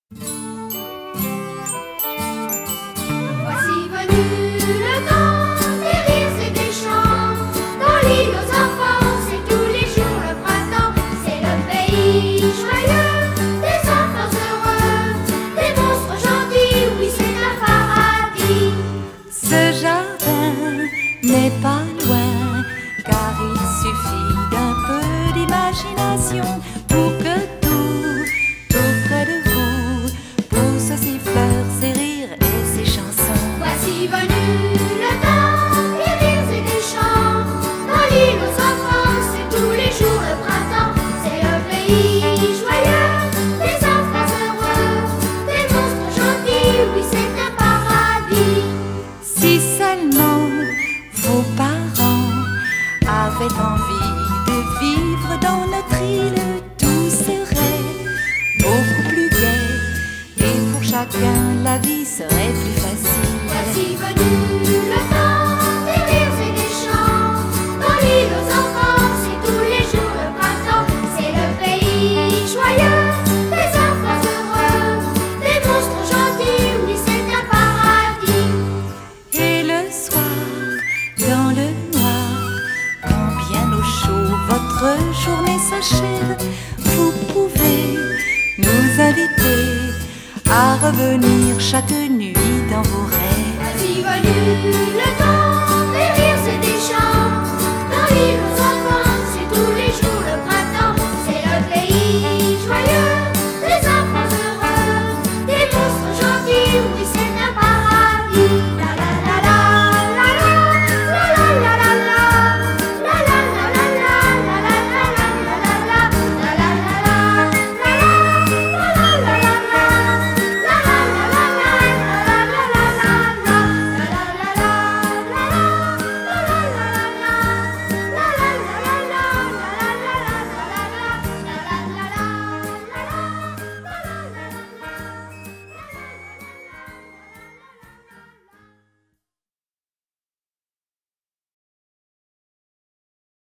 Voici venu le temps des rires et des chants. Dans l'île aux enfants, c'est tous les jours le printemps. C'est le pays joyeux, des enfants heureux, des monstres gentils, oui c'est un paradis. Ce jardin n'est pas loin, car il suffit d'un peu d'imagination pour que tout près de vous pousse ses fleurs, ses rires et ses chansons. Voici venu le temps des rires et des chants. Dans l'île aux enfants, c'est tous les jours le printemps. C'est le pays joyeux, des enfants heureux, des monstres gentils, oui c'est un paradis. Si seulement vos parents avaient envie de vivre dans notre île, tout serait beaucoup plus gai et pour chacun la vie serait plus facile. Voici venu le temps des rires et des chants. Dans l'île aux enfants, c'est tous les jours le printemps. C'est le pays joyeux, des enfants heureux, des monstres gentils, oui c'est un paradis. Et le soir, dans le noir, quand bien au chaud votre journée s'achève, vous pouvez nous inviter à revenir chaque nuit dans vos rêves. Voici venu le temps des rires et des chants. Dans l'île aux